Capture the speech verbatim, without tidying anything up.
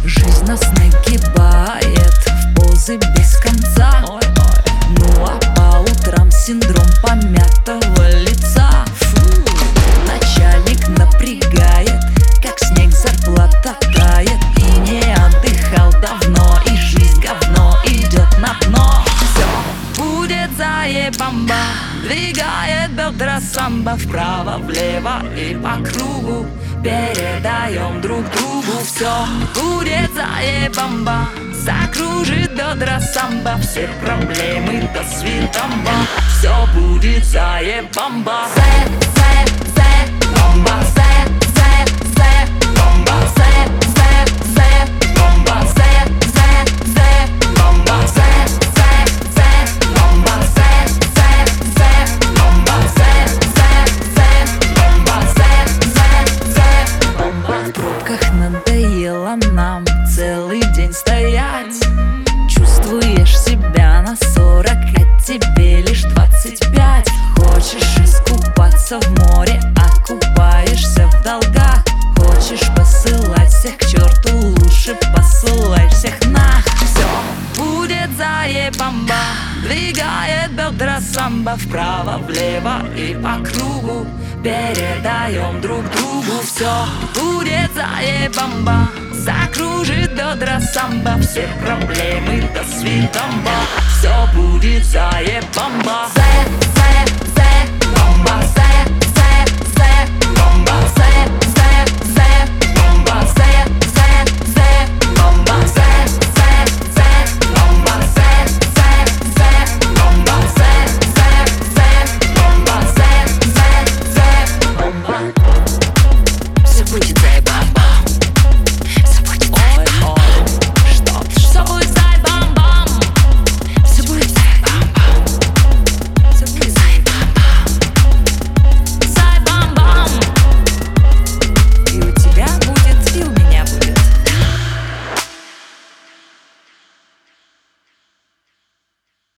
Жизнь нас нагибает в позы без конца. Ну а по утрам синдром помятого лица. Фу. Начальник напрягает, как снег зарплата тает. И не отдыхал давно, и жизнь говно идет на дно. Все будет заебамба, двигает бедра самбо вправо-влево и по кругу. Передаем друг другу. Все будет заебамба, закружит бедра самбо. Все проблемы до свидомба. Все будет заебамба. Зе, зе, зе, бомба. Зе, зе, зе, бомба. Зе, зе, зе, бомба. Зе, зе, зе, бомба. Зе, зе, зе, бомба. Зе, зе, зе, бомба. Зе, зе, зе, бомба. Зе, зе, зе, бомба. В пробках надоело нам целый день стоять. Чувствуешь себя на сорок, а тебе лишь двадцать пять. Хочешь искупаться в море, а купаешься в долгах. Хочешь посылать всех к черту, лучше посылай всех нах. Все будет заебамба, двигает бедра самбо вправо-влево и по кругу. Передаем друг другу. Все будет заебамба, закружит бедра самбо. Все проблемы до свидомба. Все будет заебамба. Зе, зе, зе, бомба. Зе, зе, зе, бомба. Зе, зе, зе, бомба. Зе, зе, зе, бомба. Зе, зе, зе, бомба. Зе, зе, зе, бомба. Зе, зе, зе, бомба. Зе, зе, зе, бомба. Все будет заебамба.